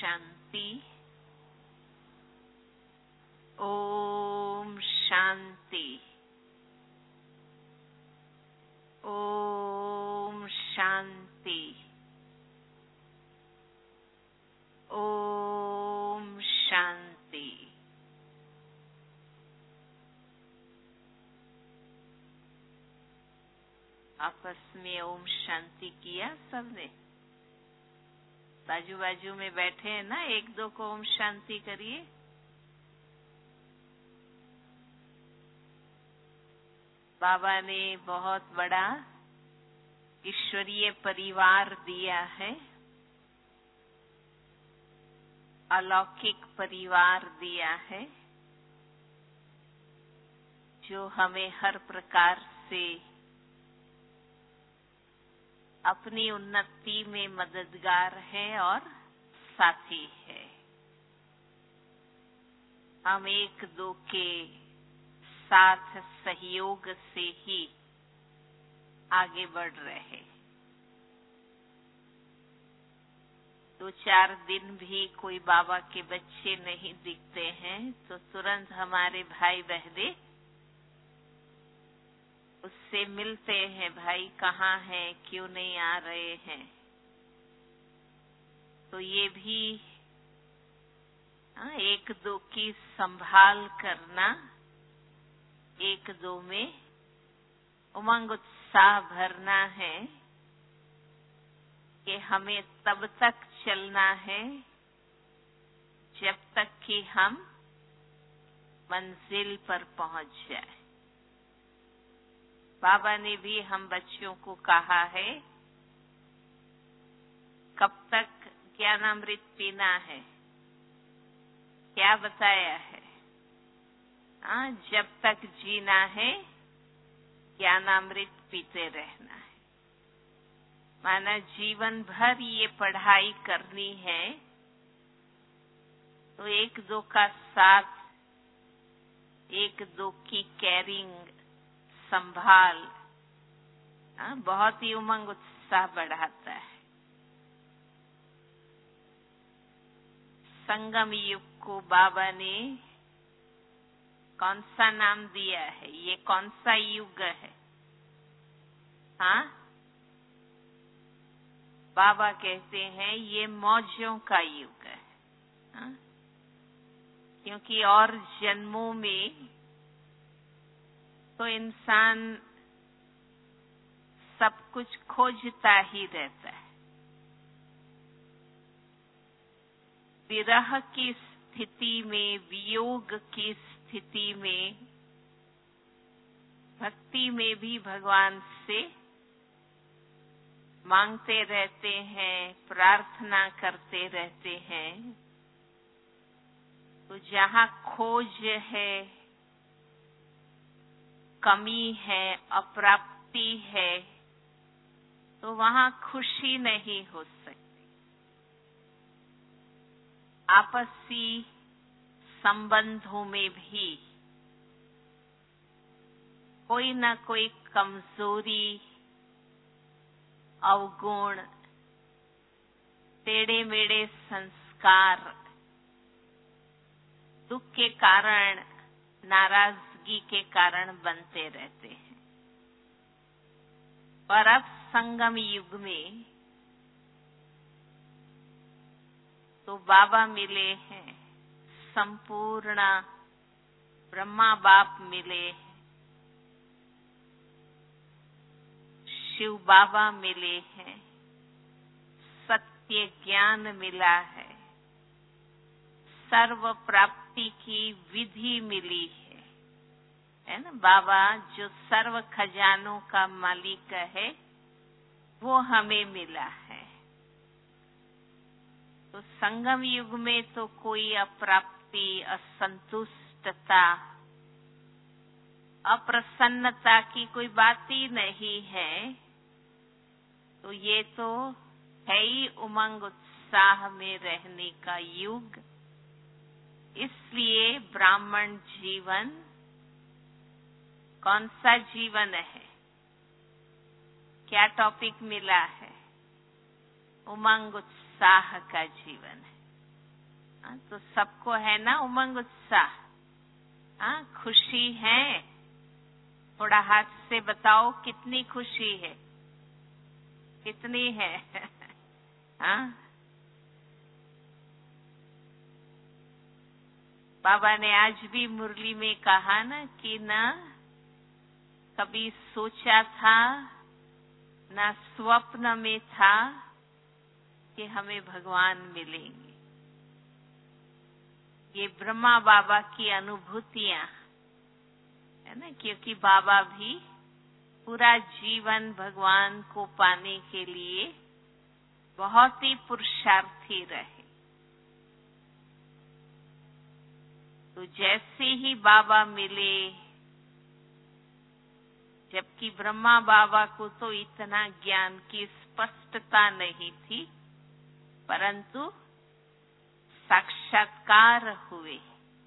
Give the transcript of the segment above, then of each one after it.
शांति। ओम शांति। ओम शांति। ओम शांति। आपस में ओम शांति किया सबने? बाजू बाजू में बैठे हैं ना, एक दो को ओम शांति करिए। बाबा ने बहुत बड़ा ईश्वरीय परिवार दिया है, अलौकिक परिवार दिया है, जो हमें हर प्रकार से अपनी उन्नति में मददगार है और साथी है। हम एक दो के साथ सहयोग से ही आगे बढ़ रहे। 2-4 दिन भी कोई बाबा के बच्चे नहीं दिखते हैं तो तुरंत हमारे भाई बहने उससे मिलते हैं, भाई कहाँ हैं, क्यों नहीं आ रहे हैं। तो ये भी एक दो की संभाल करना, एक दो में उमंग उत्साह भरना है कि हमें तब तक चलना है जब तक कि हम मंजिल पर पहुंच जाए। बाबा ने भी हम बच्चों को कहा है, कब तक ज्ञानामृत पीना है, क्या बताया है? जब तक जीना है ज्ञानामृत पीते रहना है। माना जीवन भर ये पढ़ाई करनी है तो एक दो का साथ, एक दो की केयरिंग, संभाल बहुत ही उमंग उत्साह बढ़ाता है। संगम युग को बाबा ने कौन सा नाम दिया है? ये कौन सा युग है? बाबा कहते हैं ये मौजों का युग है। क्योंकि और जन्मों में तो इंसान सब कुछ खोजता ही रहता है। विरह की स्थिति में, वियोग की स्थिति में, भक्ति में भी भगवान से मांगते रहते हैं, प्रार्थना करते रहते हैं। तो जहाँ खोज है, कमी है, अप्राप्ति है, तो वहाँ खुशी नहीं हो सकती। आपसी संबंधों में भी कोई न कोई कमजोरी, अवगुण, टेढ़े मेढ़े संस्कार, दुख के कारण, नाराजगी के कारण बनते रहते हैं। पर अब संगम युग में तो बाबा मिले हैं, संपूर्ण ब्रह्मा बाप मिले हैं, शिव बाबा मिले हैं, सत्य ज्ञान मिला है, सर्व प्राप्ति की विधि मिली है ना। बाबा जो सर्व खजानों का मालिक है वो हमें मिला है। तो संगम युग में तो कोई अप्राप्ति, असंतुष्टता, अप्रसन्नता की कोई बात ही नहीं है। तो ये तो है ही उमंग उत्साह में रहने का युग। इसलिए ब्राह्मण जीवन कौन सा जीवन है? क्या टॉपिक मिला है? उमंग उत्साह का जीवन है। तो सबको है ना उमंग उत्साह, खुशी है? थोड़ा हाथ से बताओ कितनी खुशी है, कितनी है? बाबा ने आज भी मुरली में कहा ना कि ना कभी सोचा था, ना स्वप्न में था कि हमें भगवान मिलेंगे। ये ब्रह्मा बाबा की अनुभूतियां है ना, क्योंकि बाबा भी पूरा जीवन भगवान को पाने के लिए बहुत ही पुरुषार्थी रहे। तो जैसे ही बाबा मिले, जबकि ब्रह्मा बाबा को तो इतना ज्ञान की स्पष्टता नहीं थी, परंतु साक्षात्कार हुए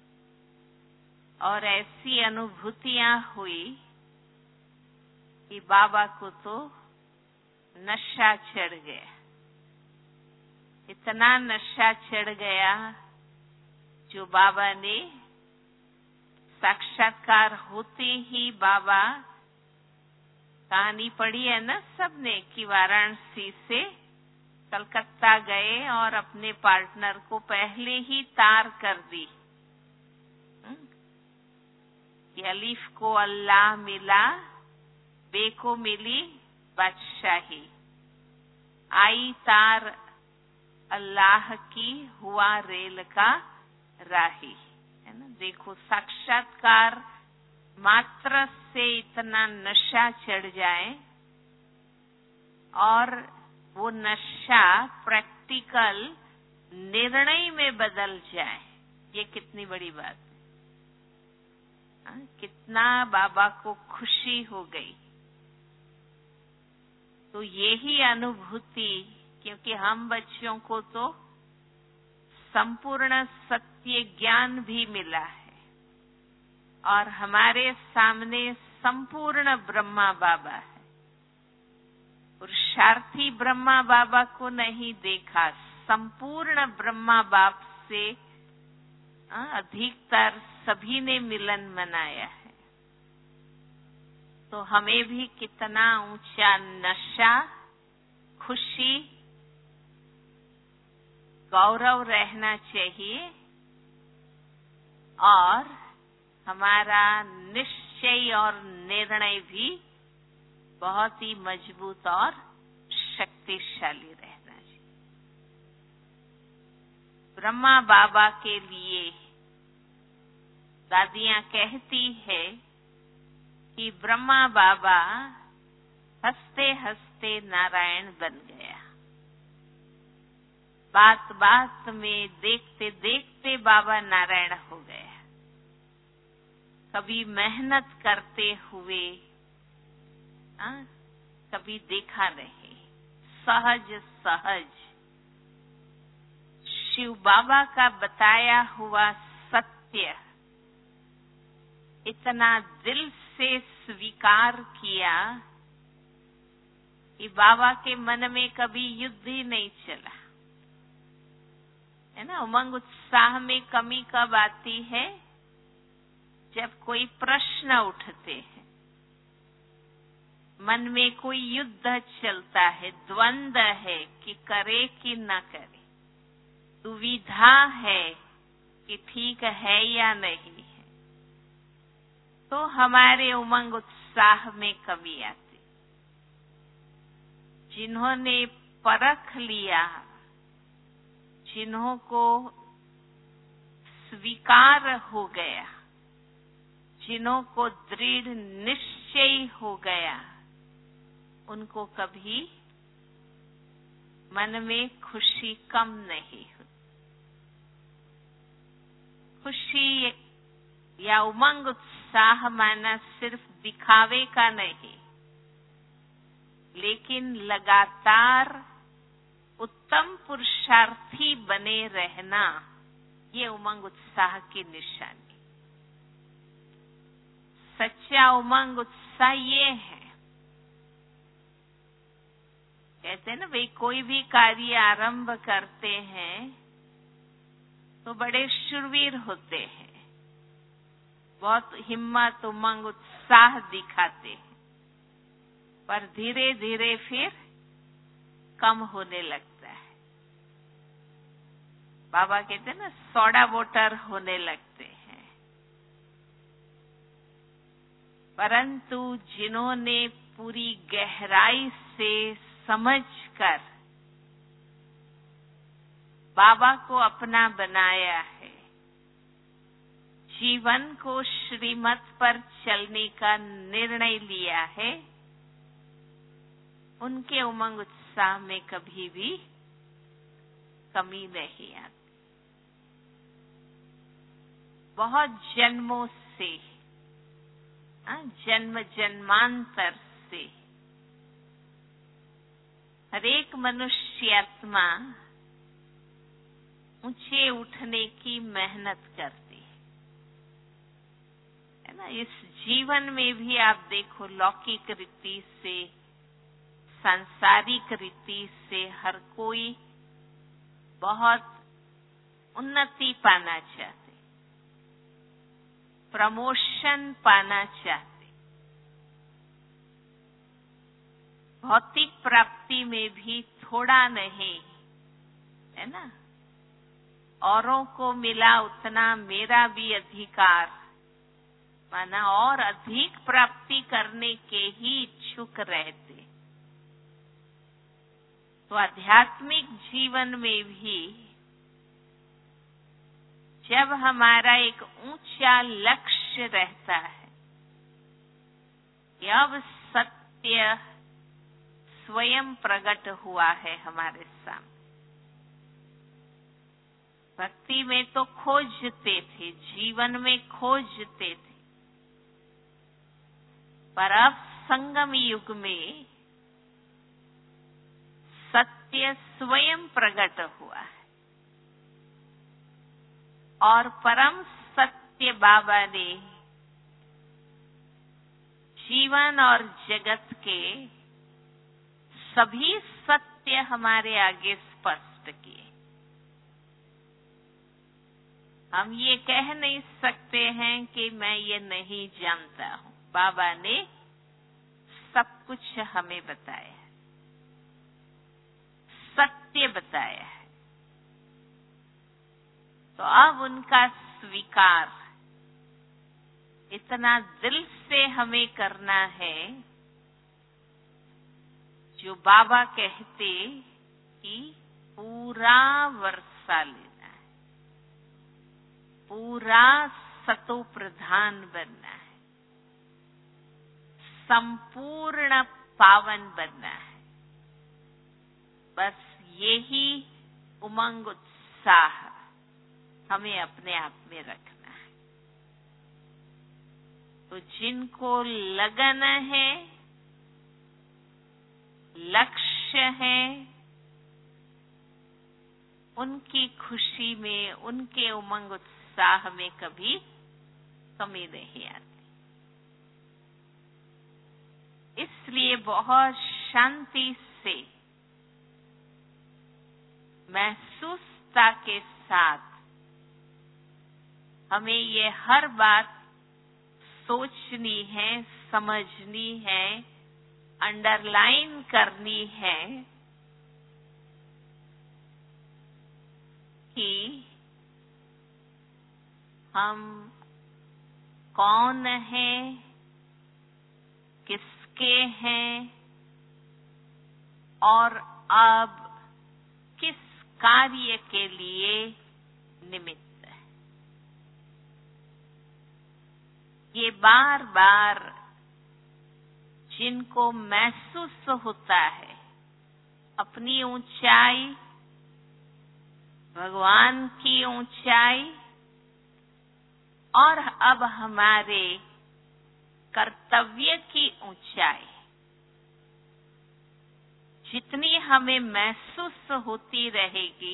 और ऐसी अनुभूतियां हुई कि बाबा को तो नशा चढ़ गया। इतना नशा चढ़ गया जो बाबा ने साक्षात्कार होते ही, बाबा कहानी पढ़ी है ना सबने, कि वाराणसी से कलकत्ता गए और अपने पार्टनर को पहले ही तार कर दी कि अलीफ को अल्लाह मिला, बे को मिली बादशाही, आई तार अल्लाह की, हुआ रेल का राही, है ना। देखो, साक्षात्कार मात्र से इतना नशा चढ़ जाए और वो नशा प्रैक्टिकल निर्णय में बदल जाए, ये कितनी बड़ी बात है। कितना बाबा को खुशी हो गई। तो यही अनुभूति, क्योंकि हम बच्चों को तो संपूर्ण सत्य ज्ञान भी मिला है और हमारे सामने संपूर्ण ब्रह्मा बाबा है। पुरुषार्थी ब्रह्मा बाबा को नहीं देखा, संपूर्ण ब्रह्मा बाप से अधिकतर सभी ने मिलन मनाया है। तो हमें भी कितना ऊंचा नशा, खुशी, गौरव रहना चाहिए और हमारा निश्चय और निर्णय भी बहुत ही मजबूत और शक्तिशाली रहना चाहिए। ब्रह्मा बाबा के लिए दादियां कहती है कि ब्रह्मा बाबा हंसते हंसते नारायण बन गया। बात बात में, देखते देखते बाबा नारायण हो गया। कभी मेहनत करते हुए, कभी देखा नहीं, सहज सहज शिव बाबा का बताया हुआ सत्य इतना दिल से स्वीकार किया कि बाबा के मन में कभी युद्ध ही नहीं चला, है ना। उमंग उत्साह में कमी कब आती है? जब कोई प्रश्न उठते हैं, मन में कोई युद्ध चलता है, द्वंद है कि करे कि न करे, दुविधा है कि ठीक है या नहीं है, तो हमारे उमंग उत्साह में कमी आती। जिन्होंने परख लिया, जिन्हों को स्वीकार हो गया, जिन्हों को दृढ़ निश्चय हो गया, उनको कभी मन में खुशी कम नहीं होती। खुशी या उमंग उत्साह माना सिर्फ दिखावे का नहीं, लेकिन लगातार उत्तम पुरुषार्थी बने रहना, ये उमंग उत्साह की निशानी। सच्चा उमंग उत्साह ये है, कहते हैं ना भाई, कोई भी कार्य आरंभ करते हैं तो बड़े शूरवीर होते हैं, बहुत हिम्मत, उमंग, उत्साह दिखाते हैं, पर धीरे धीरे फिर कम होने लगता है। बाबा कहते हैं ना, सोडा वाटर होने लगते हैं। परंतु जिन्होंने पूरी गहराई से समझकर बाबा को अपना बनाया है, जीवन को श्रीमत पर चलने का निर्णय लिया है, उनके उमंग उत्साह में कभी भी कमी नहीं आती। बहुत जन्मों से, जन्म जन्मांतर से हरेक मनुष्य आत्मा ऊंचे उठने की मेहनत करती है ना। इस जीवन में भी आप देखो, लौकिक रीति से, सांसारिक रीति से हर कोई बहुत उन्नति पाना चाहते, प्रमोशन पाना चाहते, भौतिक प्राप्ति में भी थोड़ा नहीं, है ना। औरों को मिला उतना मेरा भी अधिकार, माना और अधिक प्राप्ति करने के ही इच्छुक रहते। तो आध्यात्मिक जीवन में भी जब हमारा एक ऊंचा लक्ष्य रहता है, अब सत्य स्वयं प्रकट हुआ है हमारे सामने। भक्ति में तो खोजते थे, जीवन में खोजते थे, पर अब संगम युग में सत्य स्वयं प्रकट हुआ है और परम सत्य बाबा ने जीवन और जगत के सभी सत्य हमारे आगे स्पष्ट किए। हम ये कह नहीं सकते हैं कि मैं ये नहीं जानता हूं। बाबा ने सब कुछ हमें बताया है, सत्य बताया है। तो अब उनका स्वीकार इतना दिल से हमें करना है, जो बाबा कहते कि पूरा वर्षा लेना है, पूरा सतो प्रधान बनना है, संपूर्ण पावन बनना है। बस यही उमंग उत्साह हमें अपने आप में रखना है। तो जिनको लगन है, लक्ष्य है, उनकी खुशी में, उनके उमंग उत्साह में कभी कमी नहीं आती। इसलिए बहुत शांति से, महसूसता के साथ हमें ये हर बात सोचनी है, समझनी है, अंडरलाइन करनी है कि हम कौन हैं, किसके हैं और अब किस कार्य के लिए निमित्त है। ये बार बार जिनको महसूस होता है अपनी ऊंचाई, भगवान की ऊंचाई और अब हमारे कर्तव्य की ऊंचाई, जितनी हमें महसूस होती रहेगी,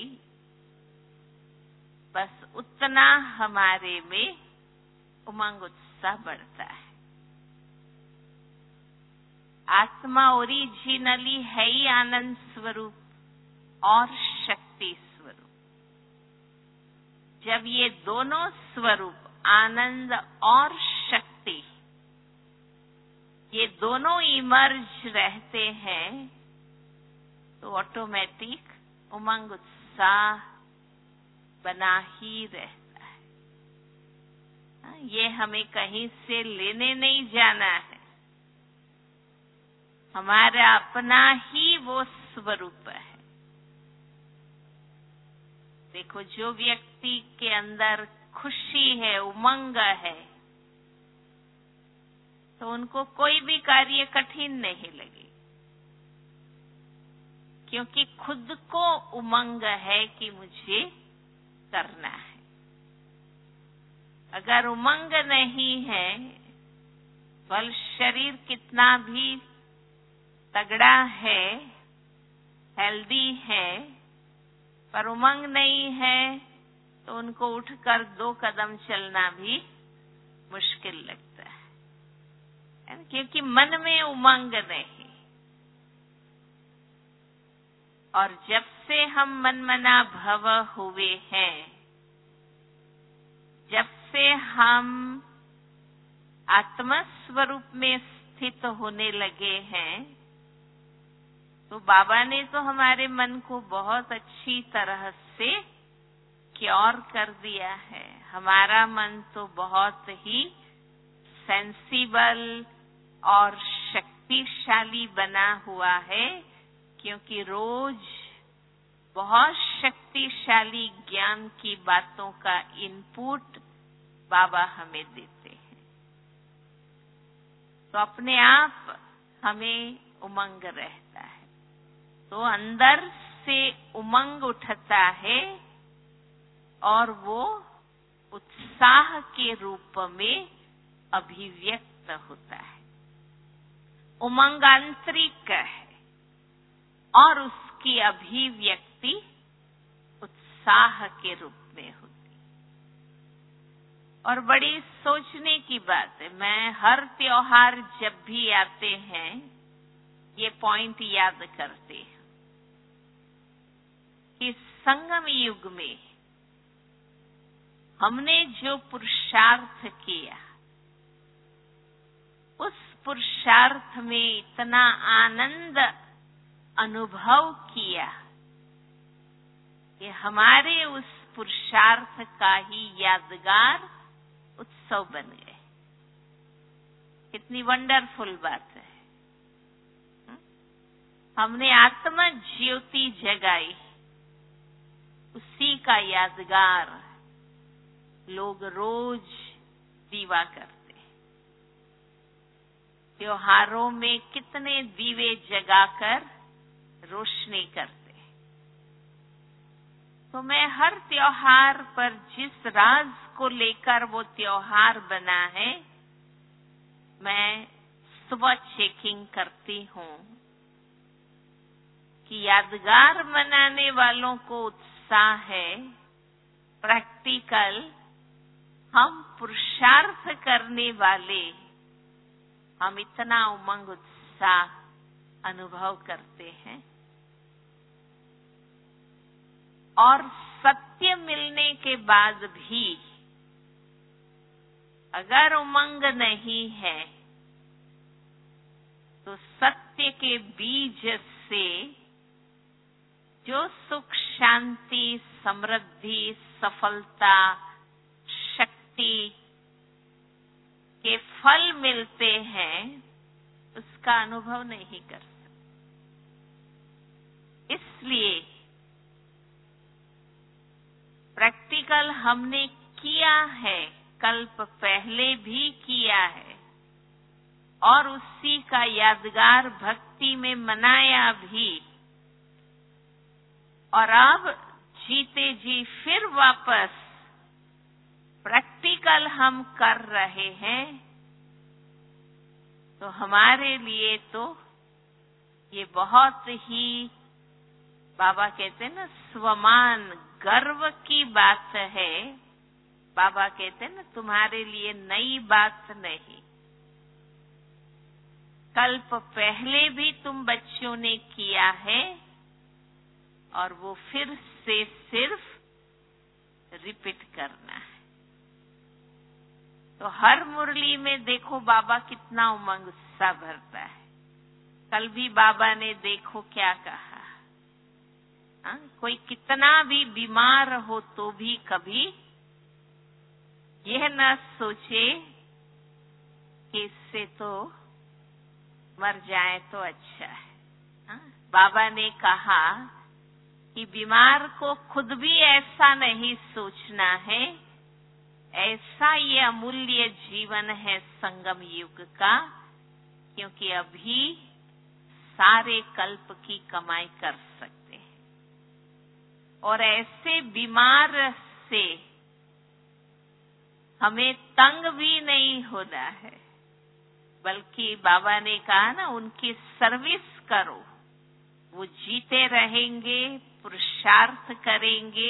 बस उतना हमारे में उमंग उत्साह बढ़ता है। आत्मा ओरिजिनली है ही आनंद स्वरूप और शक्ति स्वरूप। जब ये दोनों स्वरूप आनंद और शक्ति ये दोनों इमर्ज रहते हैं तो ऑटोमेटिक उमंग उत्साह बना ही रहता है। ये हमें कहीं से लेने नहीं जाना है, हमारा अपना ही वो स्वरूप है। देखो, जो व्यक्ति के अंदर खुशी है, उमंग है, तो उनको कोई भी कार्य कठिन नहीं लगे, क्योंकि खुद को उमंग है कि मुझे करना है। अगर उमंग नहीं है, बल शरीर कितना भी तगड़ा है, हेल्दी है, पर उमंग नहीं है तो उनको उठकर 2 कदम चलना भी मुश्किल लगता है, क्योंकि मन में उमंग नहीं। और जब से हम मनमना भव हुए हैं, जब से हम आत्म स्वरूप में स्थित होने लगे हैं, तो बाबा ने तो हमारे मन को बहुत अच्छी तरह से क्योर कर दिया है। हमारा मन तो बहुत ही सेंसिबल और शक्तिशाली बना हुआ है, क्योंकि रोज बहुत शक्तिशाली ज्ञान की बातों का इनपुट बाबा हमें देते हैं। तो अपने आप हमें उमंग रहता है, तो अंदर से उमंग उठता है और वो उत्साह के रूप में अभिव्यक्त होता है। उमंग आंतरिक है और उसकी अभिव्यक्ति उत्साह के रूप में होती है। और बड़ी सोचने की बात है, मैं हर त्योहार जब भी आते हैं ये पॉइंट याद करते हैं कि संगम युग में हमने जो पुरुषार्थ किया, उस पुरुषार्थ में इतना आनंद अनुभव किया कि हमारे उस पुरुषार्थ का ही यादगार उत्सव बन गए। कितनी वंडरफुल बात है। हमने आत्म ज्योति जगाई, उसी का यादगार लोग रोज दीवा करते हैं। त्योहारों में कितने दीवे जगाकर रोशनी करते हैं। तो मैं हर त्योहार पर जिस राज को लेकर वो त्योहार बना है, मैं सुबह चेकिंग करती हूँ कि यादगार मनाने वालों को उत्साह है, प्रैक्टिकल हम पुरुषार्थ करने वाले हम इतना उमंग उत्साह अनुभव करते हैं। और सत्य मिलने के बाद भी अगर उमंग नहीं है तो सत्य के बीज से जो सुख, शांति, समृद्धि, सफलता, शक्ति के फल मिलते हैं, उसका अनुभव नहीं कर सकते। इसलिए प्रैक्टिकल हमने किया है, कल्प पहले भी किया है, और उसी का यादगार भक्ति में मनाया भी, और अब जीते जी फिर वापस प्रैक्टिकल हम कर रहे हैं, तो हमारे लिए तो ये बहुत ही, बाबा कहते हैं ना, स्वमान गर्व की बात है। बाबा कहते हैं ना, तुम्हारे लिए नई बात नहीं, कल्प पहले भी तुम बच्चों ने किया है, और वो फिर से सिर्फ रिपीट करना है। तो हर मुरली में देखो बाबा कितना उमंग उत्साह भरता है। कल भी बाबा ने देखो क्या कहा, कोई कितना भी बीमार हो तो भी कभी यह न सोचे कि इससे तो मर जाए तो अच्छा है। बाबा ने कहा कि बीमार को खुद भी ऐसा नहीं सोचना है। ऐसा ये अमूल्य जीवन है संगम युग का, क्योंकि अभी सारे कल्प की कमाई कर सकते हैं। और ऐसे बीमार से हमें तंग भी नहीं होना है, बल्कि बाबा ने कहा ना, उनकी सर्विस करो। वो जीते रहेंगे, पुरुषार्थ करेंगे,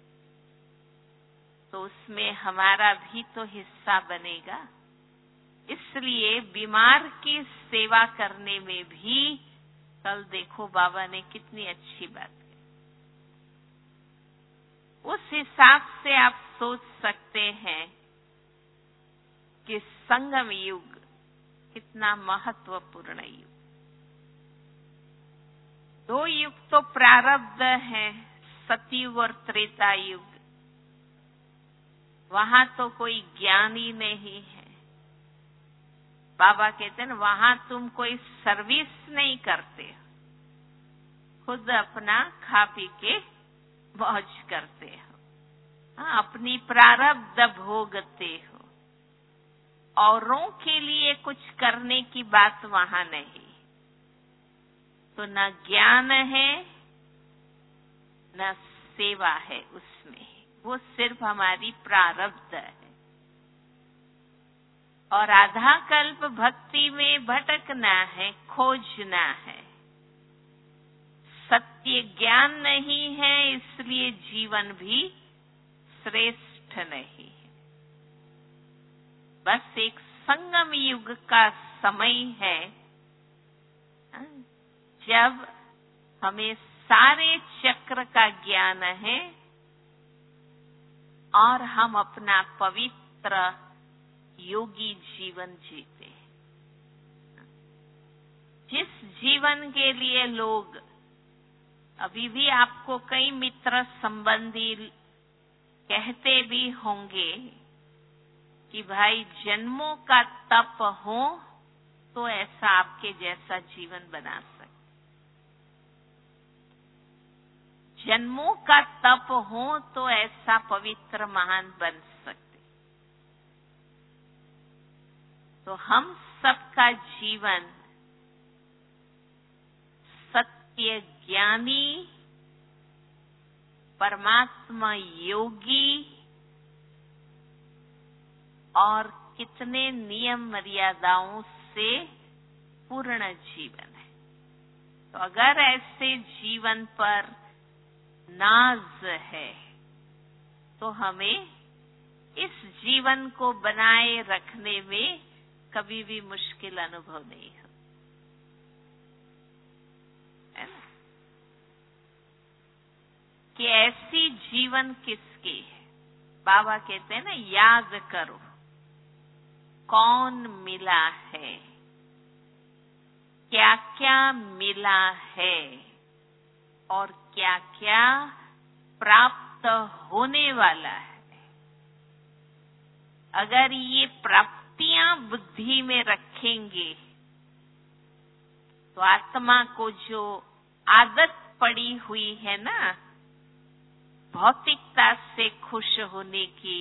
तो उसमें हमारा भी तो हिस्सा बनेगा। इसलिए बीमार की सेवा करने में भी कल देखो बाबा ने कितनी अच्छी बात की। उस हिसाब से आप सोच सकते हैं कि संगम युग कितना महत्वपूर्ण युग। 2 युग तो प्रारब्ध है, सतयुग और त्रेता युग। वहां तो कोई ज्ञान ही नहीं है। बाबा कहते हैं वहां तुम कोई सर्विस नहीं करते, खुद अपना खा पी के मौज करते हो, अपनी प्रारब्ध भोगते हो। औरों के लिए कुछ करने की बात वहां नहीं। तो न ज्ञान है न सेवा है उसमें, वो सिर्फ हमारी प्रारब्ध है। और आधा कल्प भक्ति में भटकना है, खोजना है। सत्य ज्ञान नहीं है, इसलिए जीवन भी श्रेष्ठ नहीं है। बस एक संगम युग का समय है जब हमें सारे चक्र का ज्ञान है और हम अपना पवित्र योगी जीवन जीते हैं। जिस जीवन के लिए लोग अभी भी आपको कई मित्र संबंधी कहते भी होंगे कि भाई जन्मों का तप हो तो ऐसा आपके जैसा जीवन बना सकते। जन्मों का तप हो तो ऐसा पवित्र महान बन सकते। तो हम सबका जीवन सत्य ज्ञानी, परमात्मा योगी और कितने नियम मर्यादाओं से पूर्ण जीवन है। तो अगर ऐसे जीवन पर नाज है तो हमें इस जीवन को बनाए रखने में कभी भी मुश्किल अनुभव नहीं हो। कि ऐसी जीवन किसकी है? बाबा कहते हैं ना, याद करो कौन मिला है, क्या क्या मिला है और क्या क्या प्राप्त होने वाला है। अगर ये प्राप्तियां बुद्धि में रखेंगे तो आत्मा को जो आदत पड़ी हुई है ना, भौतिकता से खुश होने की,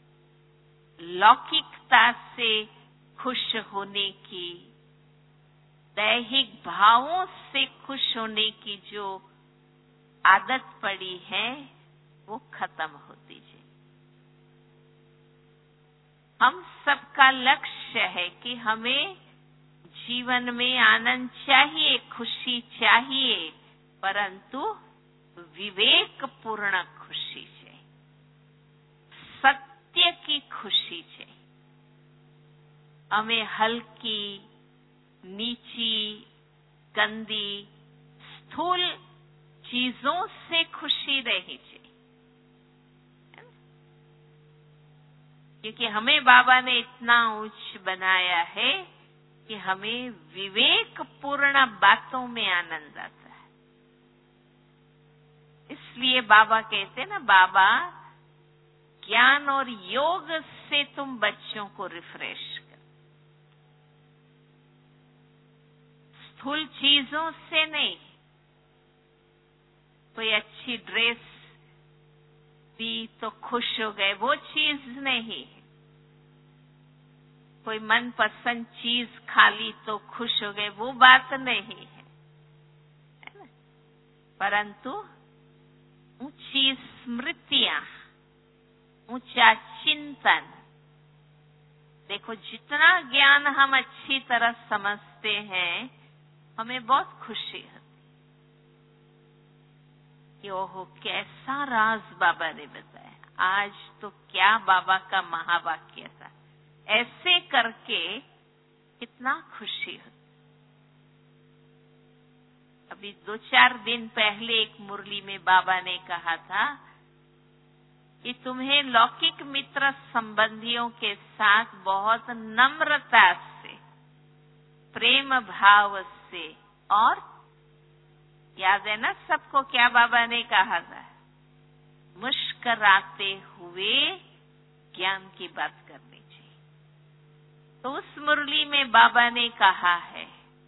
लौकिकता से खुश होने की, दैहिक भावों से खुश होने की जो आदत पड़ी है वो खत्म होती जाए। हम सबका लक्ष्य है कि हमें जीवन में आनंद चाहिए, खुशी चाहिए, परंतु विवेकपूर्ण खुशी चाहिए, सत्य की खुशी चाहिए। हमें हल्की, नीची, गंदी, स्थूल चीजों से खुशी नहीं चाहिए। क्योंकि हमें बाबा ने इतना उच्च बनाया है कि हमें विवेक पूर्ण बातों में आनंद आता है। इसलिए बाबा कहते हैं ना, बाबा ज्ञान और योग से तुम बच्चों को रिफ्रेश कर, स्थूल चीजों से नहीं। कोई अच्छी ड्रेस दी तो खुश हो गए, वो चीज नहीं है। कोई मनपसंद चीज खा ली तो खुश हो गए, वो बात नहीं है, है ना? परंतु ऊंची स्मृतियां, ऊंचा चिंतन। देखो, जितना ज्ञान हम अच्छी तरह समझते हैं, हमें बहुत खुशी होती कि ओहो, कैसा राज बाबा ने बताया। आज तो क्या बाबा का महावाक्य था। ऐसे करके कितना खुशी होती। अभी 2-4 दिन पहले एक मुरली में बाबा ने कहा था कि तुम्हें लौकिक मित्र संबंधियों के साथ बहुत नम्रता से, प्रेम भाव से, और याद है ना सबको क्या बाबा ने कहा था? मुस्कुराते हुए ज्ञान की बात करनी चाहिए। तो उस मुरली में बाबा ने कहा है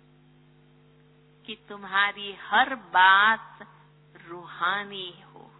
कि तुम्हारी हर बात रूहानी हो।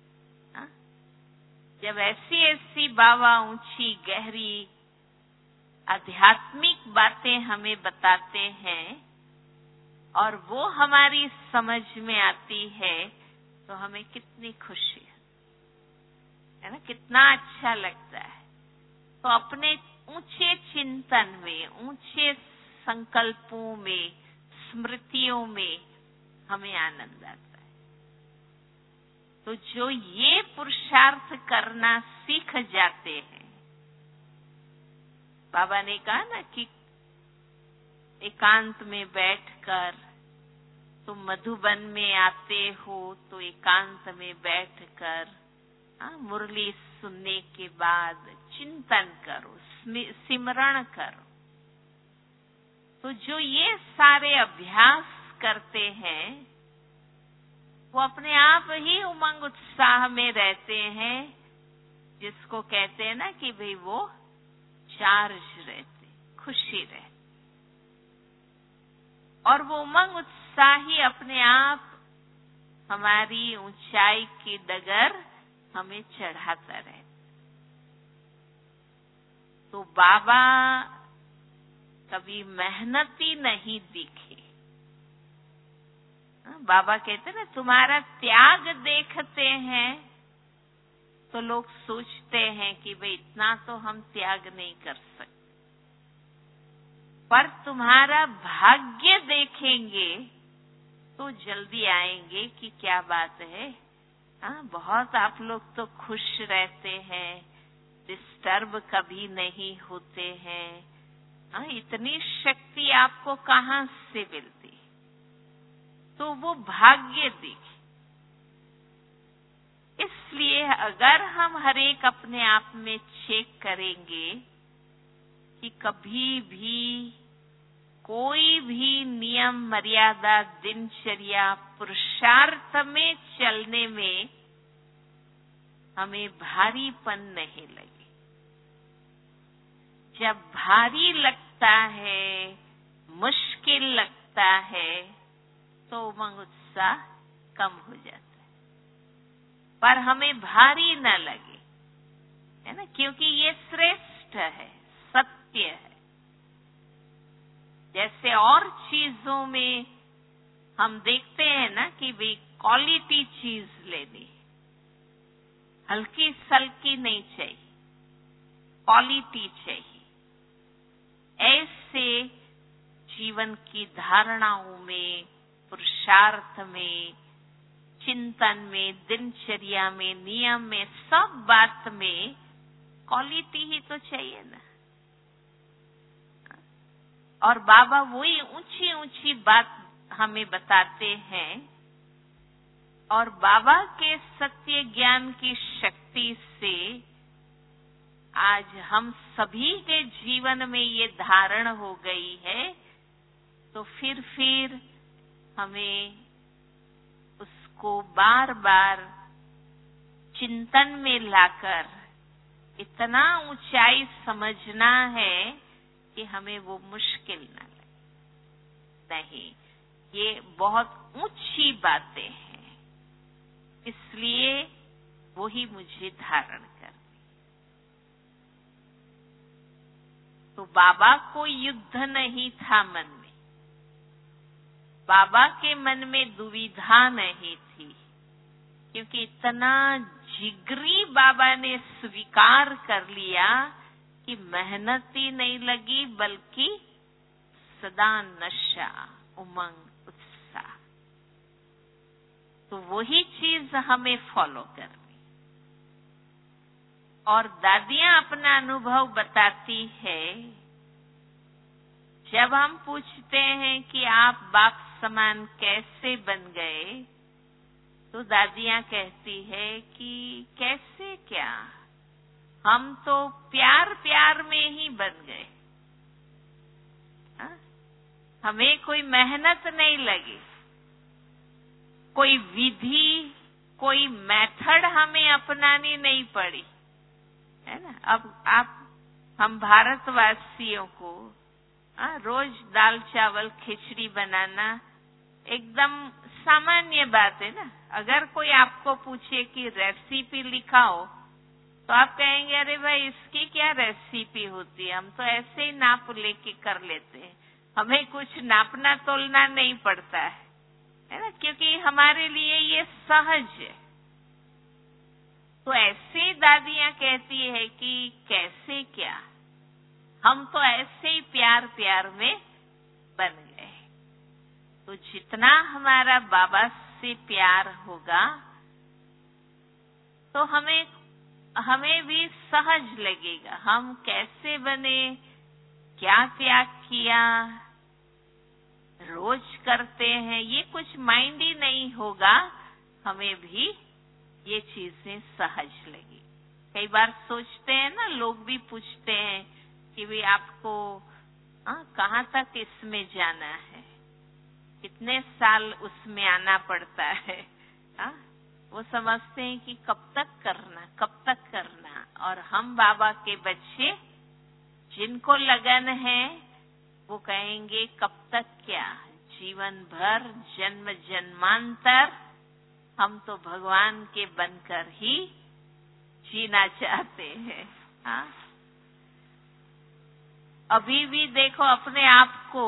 जब ऐसी ऐसी बाबा ऊंची गहरी आध्यात्मिक बातें हमें बताते हैं और वो हमारी समझ में आती है, तो हमें कितनी खुशी है ना, कितना अच्छा लगता है। तो अपने ऊंचे चिंतन में, ऊंचे संकल्पों में, स्मृतियों में हमें आनंद आता है। तो जो ये पुरुषार्थ करना सीख जाते हैं, बाबा ने कहा ना कि एकांत में बैठकर, तुम मधुबन में आते हो तो एकांत में बैठकर मुरली सुनने के बाद चिंतन करो, सिमरण करो। तो जो ये सारे अभ्यास करते हैं, वो अपने आप ही उमंग उत्साह में रहते हैं, जिसको कहते हैं ना कि भाई वो चार्ज रहते, खुशी रहते, और वो उमंग उत्साह ही अपने आप हमारी ऊंचाई की डगर हमें चढ़ाता रहता। तो बाबा कभी मेहनती नहीं दिखे। बाबा कहते ना, तुम्हारा त्याग देखते हैं तो लोग सोचते हैं कि भाई इतना तो हम त्याग नहीं कर सकते, पर तुम्हारा भाग्य देखेंगे तो जल्दी आएंगे कि क्या बात है। बहुत आप लोग तो खुश रहते हैं, डिस्टर्ब कभी नहीं होते हैं, इतनी शक्ति आपको कहाँ से मिलती? तो वो भाग्य दिखे। इसलिए अगर हम हर एक अपने आप में चेक करेंगे कि कभी भी कोई भी नियम, मर्यादा, दिनचर्या, पुरुषार्थ में चलने में हमें भारीपन नहीं लगे। जब भारी लगता है, मुश्किल लगता है, तो उमंग उत्साह कम हो जाता है। पर हमें भारी न लगे, है ना, क्योंकि ये श्रेष्ठ है, सत्य है। जैसे और चीजों में हम देखते हैं ना कि भाई क्वालिटी चीज लेनी, हल्की सल्की नहीं चाहिए, क्वालिटी चाहिए। ऐसे जीवन की धारणाओं में, पुरुषार्थ में, चिंतन में, दिनचर्या में, नियम में, सब बात में क्वालिटी ही तो चाहिए ना। और बाबा वही ऊंची ऊंची बात हमें बताते हैं, और बाबा के सत्य ज्ञान की शक्ति से आज हम सभी के जीवन में ये धारण हो गई है, तो फिर हमें उसको बार बार चिंतन में लाकर इतना ऊंचाई समझना है कि हमें वो मुश्किल न लगे। नहीं, ये बहुत ऊंची बातें हैं, इसलिए वो ही मुझे धारण करनी। तो बाबा को युद्ध नहीं था मन में, बाबा के मन में दुविधा नहीं थी, क्योंकि इतना जिगरी बाबा ने स्वीकार कर लिया कि मेहनत ही नहीं लगी, बल्कि सदा नशा, उमंग, उत्साह। तो वही चीज हमें फॉलो करनी। और दादियां अपना अनुभव बताती है, जब हम पूछते हैं कि आप बाप समान कैसे बन गए, तो दादियां कहती है कि कैसे क्या, हम तो प्यार प्यार में ही बन गए। हमें कोई मेहनत नहीं लगी, कोई विधि, कोई मेथड हमें अपनानी नहीं पड़ी, है ना। अब हम भारतवासियों को रोज दाल चावल खिचड़ी बनाना एकदम सामान्य बात है ना। अगर कोई आपको पूछे कि रेसिपी लिखाओ, तो आप कहेंगे अरे भाई इसकी क्या रेसिपी होती है, हम तो ऐसे ही नाप लेके कर लेते हैं, हमें कुछ नापना तोलना नहीं पड़ता है ना, क्योंकि हमारे लिए ये सहज है। तो ऐसे दादियां कहती है कि कैसे क्या, हम तो ऐसे ही प्यार प्यार में बन गए। तो जितना हमारा बाबा से प्यार होगा, तो हमें भी सहज लगेगा। हम कैसे बने, क्या त्याग किया, रोज करते हैं, ये कुछ माइंड ही नहीं होगा, हमें भी ये चीजें सहज लगी। कई बार सोचते हैं ना, लोग भी पूछते हैं कि भाई आपको कहाँ तक इसमें जाना है, कितने साल उसमें आना पड़ता है। वो समझते हैं कि कब तक करना। और हम बाबा के बच्चे, जिनको लगन है, वो कहेंगे कब तक क्या, जीवन भर, जन्म जन्मांतर हम तो भगवान के बनकर ही जीना चाहते हैं। अभी भी देखो, अपने आप को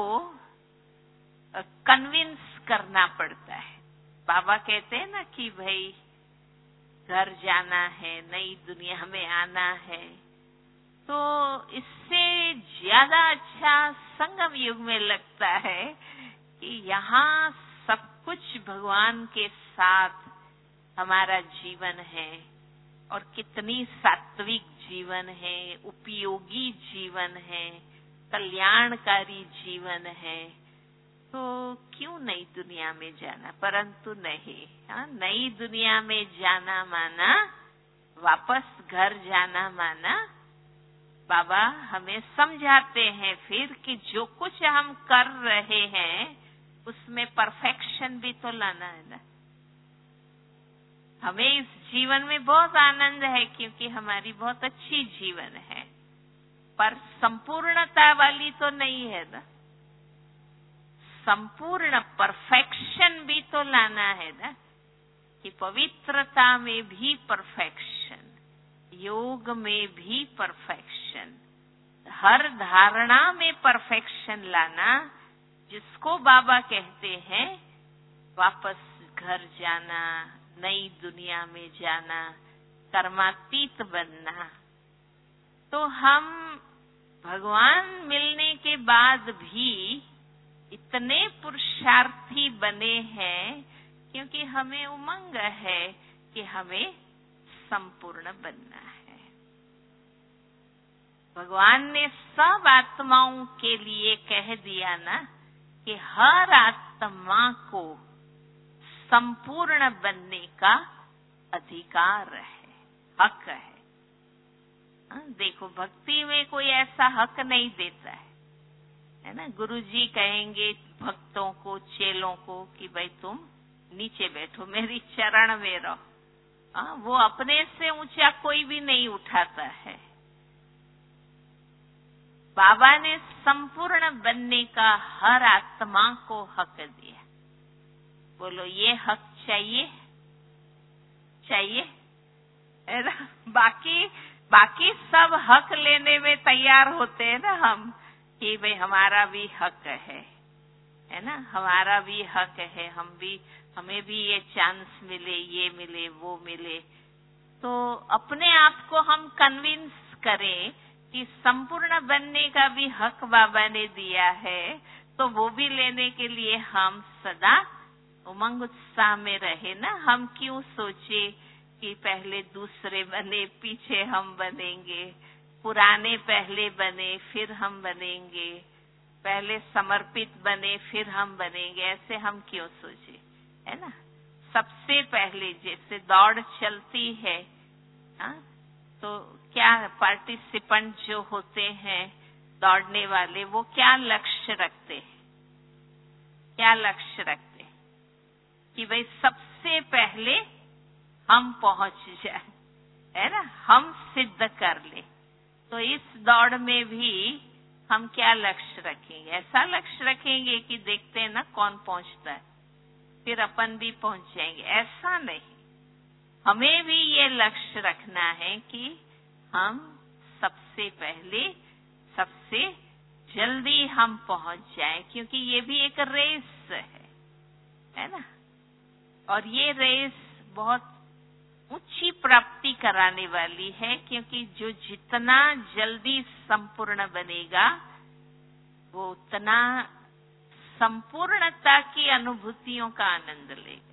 कन्विंस करना पड़ता है। बाबा कहते हैं ना कि भाई घर जाना है, नई दुनिया में आना है, तो इससे ज्यादा अच्छा संगम युग में लगता है कि यहाँ सब कुछ भगवान के साथ हमारा जीवन है, और कितनी सात्विक जीवन है, उपयोगी जीवन है, कल्याणकारी जीवन है। तो क्यों नई दुनिया में जाना, परंतु नहीं, नई दुनिया में जाना माना वापस घर जाना माना। बाबा हमें समझाते हैं फिर कि जो कुछ हम कर रहे हैं उसमें परफेक्शन भी तो लाना है ना। हमें इस जीवन में बहुत आनंद है, क्योंकि हमारी बहुत अच्छी जीवन है, पर संपूर्णता वाली तो नहीं है ना। संपूर्ण परफेक्शन भी तो लाना है ना, कि पवित्रता में भी परफेक्शन, योग में भी परफेक्शन, हर धारणा में परफेक्शन लाना, जिसको बाबा कहते हैं वापस घर जाना, नई दुनिया में जाना, कर्मातीत बनना। तो हम भगवान मिलने के बाद भी इतने पुरुषार्थी बने हैं, क्योंकि हमें उमंग है कि हमें संपूर्ण बनना है। भगवान ने सब आत्माओं के लिए कह दिया ना कि हर आत्मा को संपूर्ण बनने का अधिकार है, हक है। देखो भक्ति में कोई ऐसा हक नहीं देता है ना। गुरुजी कहेंगे भक्तों को, चेलों को कि भाई तुम नीचे बैठो, मेरी चरण में रहो। वो अपने से ऊंचा कोई भी नहीं उठाता है। बाबा ने संपूर्ण बनने का हर आत्मा को हक दिया। बोलो ये हक चाहिए, चाहिए है ना। बाकी सब हक लेने में तैयार होते हैं ना हम, कि भाई हमारा भी हक है ना, हमारा भी हक है, हमें भी ये चांस मिले, ये मिले, वो मिले। तो अपने आप को हम कन्विंस करें कि संपूर्ण बनने का भी हक बाबा ने दिया है, तो वो भी लेने के लिए हम सदा उमंग उत्साह में रहे ना। हम क्यों सोचे कि पहले दूसरे बने, पीछे हम बनेंगे, पुराने पहले बने फिर हम बनेंगे, पहले समर्पित बने फिर हम बनेंगे, ऐसे हम क्यों सोचे, है ना। सबसे पहले जैसे दौड़ चलती है, तो क्या पार्टिसिपेंट जो होते हैं दौड़ने वाले, वो क्या लक्ष्य रखते हैं, क्या लक्ष्य रखते हैं कि भाई सबसे पहले हम पहुंच जाए, है ना, हम सिद्ध कर ले। तो इस दौड़ में भी हम क्या लक्ष्य रखेंगे? ऐसा लक्ष्य रखेंगे कि देखते हैं ना कौन पहुंचता है, फिर अपन भी पहुंच जाएंगे, ऐसा नहीं। हमें भी ये लक्ष्य रखना है कि हम सबसे पहले, सबसे जल्दी हम पहुंच जाएं, क्योंकि ये भी एक रेस है ना। और ये रेस बहुत ऊंची प्राप्ति कराने वाली है, क्योंकि जो जितना जल्दी संपूर्ण बनेगा वो उतना संपूर्णता की अनुभूतियों का आनंद लेगा।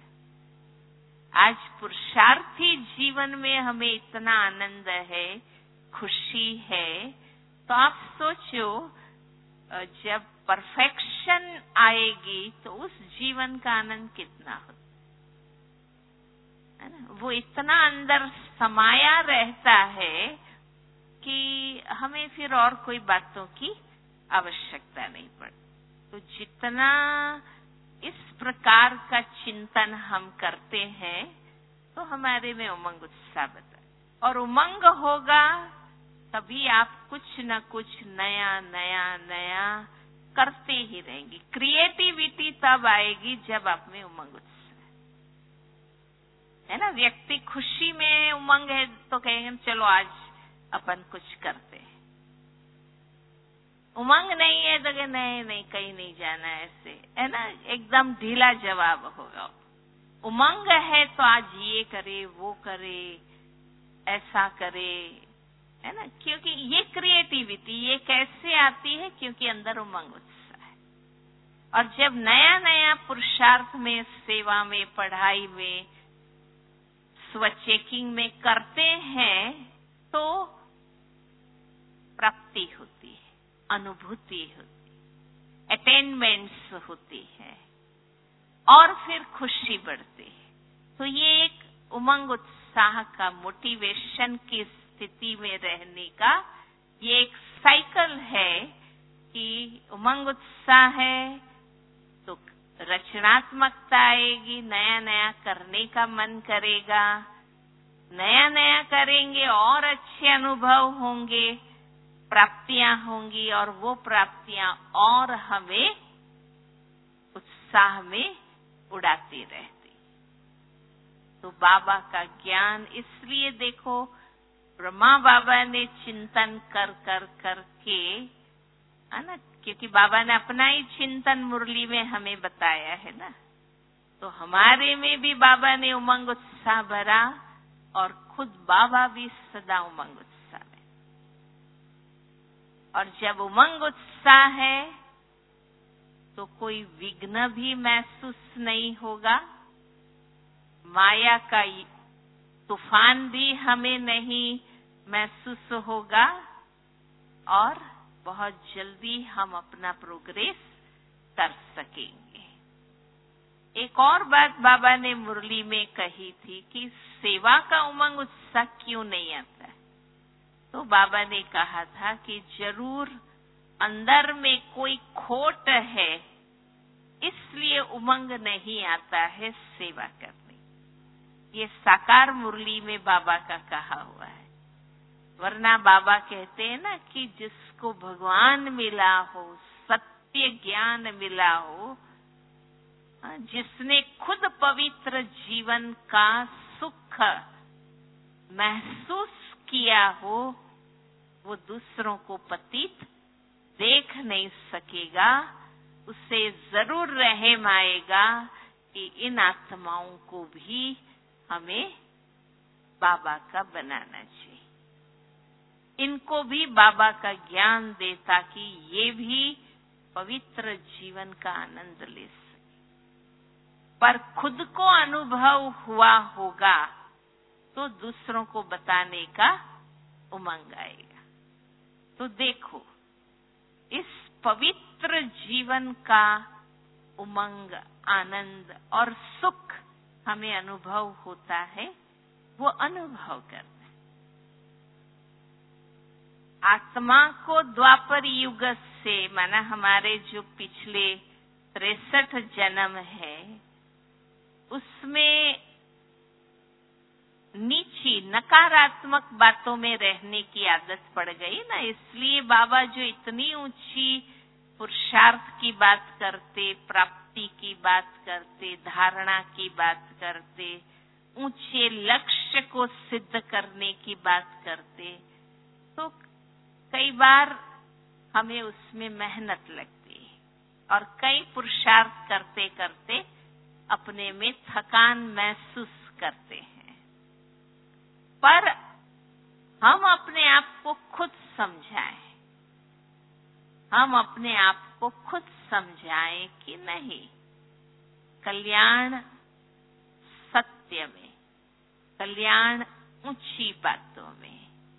आज पुरुषार्थी जीवन में हमें इतना आनंद है, खुशी है, तो आप सोचो जब परफेक्शन आएगी तो उस जीवन का आनंद कितना होता है ना। वो इतना अंदर समाया रहता है कि हमें फिर और कोई बातों की आवश्यकता नहीं पड़ती। तो जितना इस प्रकार का चिंतन हम करते हैं तो हमारे में उमंग उत्साह बता, और उमंग होगा तभी आप कुछ न कुछ नया नया नया करते ही रहेंगे। क्रिएटिविटी तब आएगी जब आप में उमंग उत्साह है ना। व्यक्ति खुशी में उमंग है तो कहेंगे चलो आज अपन कुछ करते हैं। उमंग नहीं है तो नहीं कहीं नहीं जाना, ऐसे है ना, एकदम ढीला जवाब होगा। उमंग है तो आज ये करे, वो करे, ऐसा करे, है ना। क्योंकि ये क्रिएटिविटी ये कैसे आती है? क्योंकि अंदर उमंग उत्साह है। और जब नया नया पुरुषार्थ में, सेवा में, पढ़ाई में, स्वचेकिंग में करते हैं तो प्राप्ति होती है, अनुभूति होती है, अटेनमेंट्स होती है, और फिर खुशी बढ़ती है। तो ये एक उमंग उत्साह का, मोटिवेशन की स्थिति में रहने का ये एक साइकिल है कि उमंग उत्साह है तो रचनात्मकता आएगी, नया नया करने का मन करेगा, नया नया करेंगे और अच्छे अनुभव होंगे, प्राप्तियां होंगी, और वो प्राप्तियां और हमें उत्साह में उड़ाती रहती। तो बाबा का ज्ञान, इसलिए देखो ब्रह्मा बाबा ने चिंतन कर के, है ना, क्योंकि बाबा ने अपना ही चिंतन मुरली में हमें बताया है ना। तो हमारे में भी बाबा ने उमंग उत्साह भरा, और खुद बाबा भी सदा उमंग उत्साह में। और जब उमंग उत्साह है तो कोई विघ्न भी महसूस नहीं होगा, माया का तूफान भी हमें नहीं महसूस होगा, और बहुत जल्दी हम अपना प्रोग्रेस कर सकेंगे। एक और बात बाबा ने मुरली में कही थी कि सेवा का उमंग उत्साह क्यों नहीं आता है? तो बाबा ने कहा था कि जरूर अंदर में कोई खोट है, इसलिए उमंग नहीं आता है सेवा करने। ये साकार मुरली में बाबा का कहा हुआ है। वरना बाबा कहते हैं ना कि जिसको भगवान मिला हो, सत्य ज्ञान मिला हो, जिसने खुद पवित्र जीवन का सुख महसूस किया हो, वो दूसरों को पतित देख नहीं सकेगा। उसे जरूर रहम आएगा कि इन आत्माओं को भी हमें बाबा का बनाना चाहिए, इनको भी बाबा का ज्ञान दे ताकि ये भी पवित्र जीवन का आनंद ले सके। पर खुद को अनुभव हुआ होगा तो दूसरों को बताने का उमंग आएगा। तो देखो, इस पवित्र जीवन का उमंग, आनंद और सुख हमें अनुभव होता है, वो अनुभव करना। आत्मा को द्वापर युग से, माना हमारे जो पिछले 63 जन्म है, उसमें नीची नकारात्मक बातों में रहने की आदत पड़ गई ना, इसलिए बाबा जो इतनी ऊंची पुरुषार्थ की बात करते, प्राप्ति की बात करते, धारणा की बात करते, ऊंचे लक्ष्य को सिद्ध करने की बात करते, तो कई बार हमें उसमें मेहनत लगती है और कई पुरुषार्थ करते करते अपने में थकान महसूस करते हैं। पर हम अपने आप को खुद समझाएं, हम अपने आप को खुद समझाएं कि नहीं, कल्याण सत्य में, कल्याण ऊंची बातों में,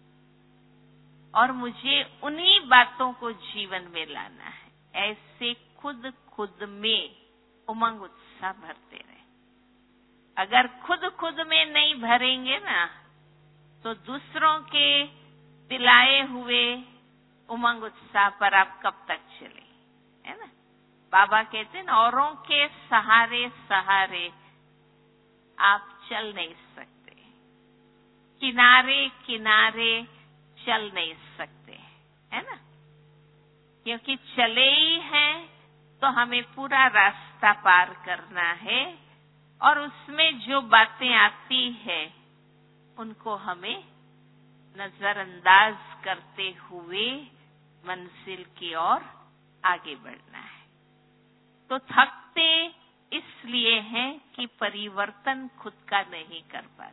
और मुझे उन्हीं बातों को जीवन में लाना है। ऐसे खुद खुद में उमंग उत्साह भरते रहे। अगर खुद खुद में नहीं भरेंगे ना, तो दूसरों के दिलाए हुए उमंग उत्साह पर आप कब तक चले, है ना। बाबा कहते हैं, औरों के सहारे सहारे आप चल नहीं सकते, किनारे किनारे चल नहीं सकते, है ना। क्योंकि चले ही हैं तो हमें पूरा रास्ता पार करना है, और उसमें जो बातें आती है उनको हमें नजरअंदाज करते हुए मंजिल की ओर आगे बढ़ना है। तो थकते इसलिए हैं कि परिवर्तन खुद का नहीं कर पाते,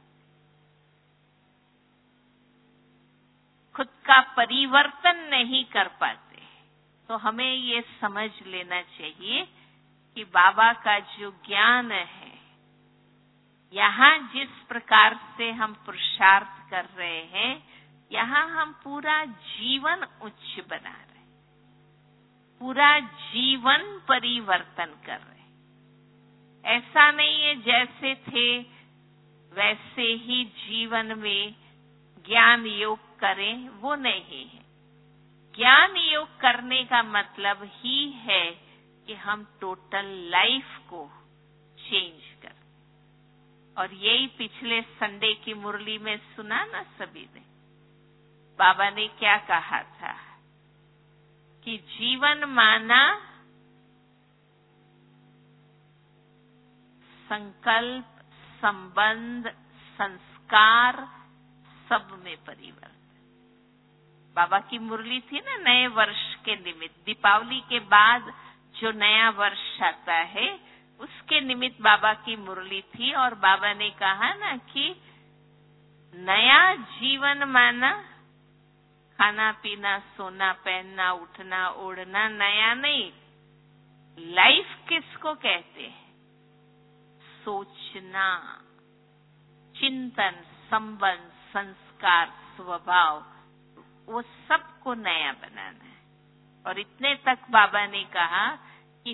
खुद का परिवर्तन नहीं कर पाते। तो हमें ये समझ लेना चाहिए कि बाबा का जो ज्ञान है, यहाँ जिस प्रकार से हम पुरुषार्थ कर रहे हैं, यहाँ हम पूरा जीवन उच्च बना रहे हैं, पूरा जीवन परिवर्तन कर रहे हैं। ऐसा नहीं है जैसे थे वैसे ही जीवन में ज्ञान योग करें, वो नहीं है। ज्ञान योग करने का मतलब ही है कि हम टोटल लाइफ को चेंज करें। और यही पिछले संडे की मुरली में सुना ना सभी ने, बाबा ने क्या कहा था कि जीवन माना संकल्प, संबंध, संस्कार, सब में परिवर्तन। बाबा की मुरली थी ना नए वर्ष के निमित्त, दीपावली के बाद जो नया वर्ष आता है उसके निमित्त बाबा की मुरली थी। और बाबा ने कहा ना कि नया जीवन माना खाना पीना, सोना, पहनना, उठना, ओढ़ना नया नहीं। लाइफ किसको कहते हैं? सोचना, चिंतन, संबंध, संस्कार, स्वभाव, वो सबको नया बनाना है। और इतने तक बाबा ने कहा कि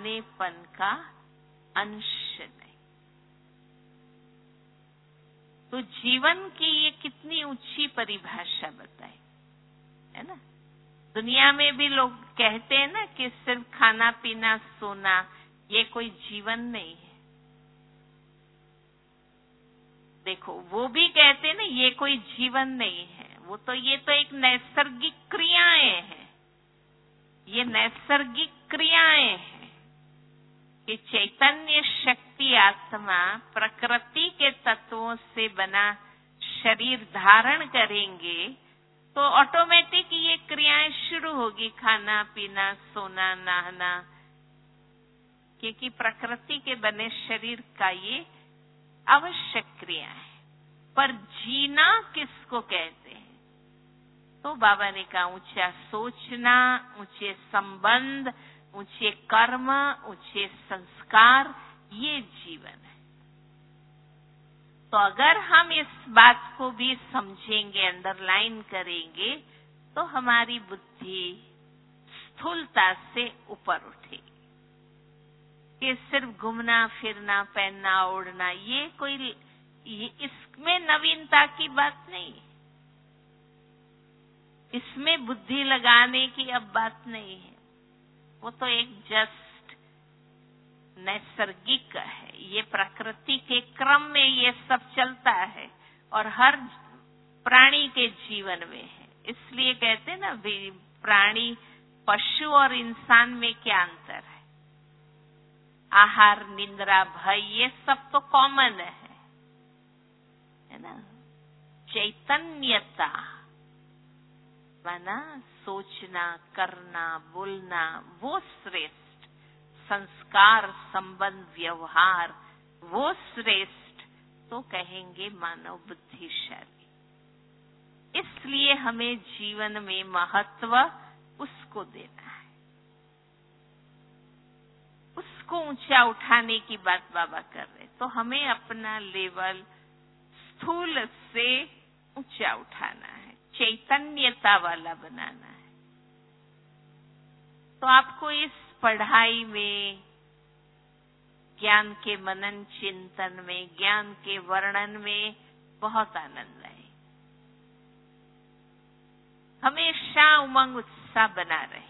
पुरानेपन का अंश नहीं। तो जीवन की ये कितनी ऊंची परिभाषा बताई, है ना। दुनिया में भी लोग कहते हैं ना कि सिर्फ खाना पीना सोना ये कोई जीवन नहीं है। देखो वो भी कहते हैं ना ये कोई जीवन नहीं है, वो तो ये तो एक नैसर्गिक क्रियाएं हैं। ये नैसर्गिक क्रियाएं हैं कि चैतन्य शक्ति आत्मा प्रकृति के तत्वों से बना शरीर धारण करेंगे तो ऑटोमेटिक ये क्रियाएं शुरू होगी, खाना पीना सोना नहाना, क्योंकि प्रकृति के बने शरीर का ये आवश्यक क्रिया है। पर जीना किसको कहते हैं? तो बाबा ने कहा ऊंचा सोचना, ऊंचे संबंध, ऊंचे कर्म, ऊंचे संस्कार, ये जीवन है। तो अगर हम इस बात को भी समझेंगे, अंडरलाइन करेंगे, तो हमारी बुद्धि स्थूलता से ऊपर उठेगी। कि सिर्फ घूमना फिरना पहनना ओढ़ना ये इसमें नवीनता की बात नहीं, इसमें बुद्धि लगाने की अब बात नहीं है। वो तो एक जस्ट नैसर्गिक है, ये प्रकृति के क्रम में ये सब चलता है और हर प्राणी के जीवन में है। इसलिए कहते हैं ना प्राणी पशु और इंसान में क्या अंतर है। आहार निद्रा भय ये सब तो कॉमन है ना। चैतन्यता माना सोचना करना बोलना वो श्रेष्ठ, संस्कार संबंध व्यवहार वो श्रेष्ठ, तो कहेंगे मानव बुद्धिशाली। इसलिए हमें जीवन में महत्व उसको देना है, उसको ऊंचा उठाने की बात बाबा कर रहे। तो हमें अपना लेवल स्थूल से ऊंचा उठाना है, चैतन्यता वाला बनाना है। तो आपको इस पढ़ाई में, ज्ञान के मनन चिंतन में, ज्ञान के वर्णन में बहुत आनंद आए। हमेशा उमंग उत्साह बना रहे।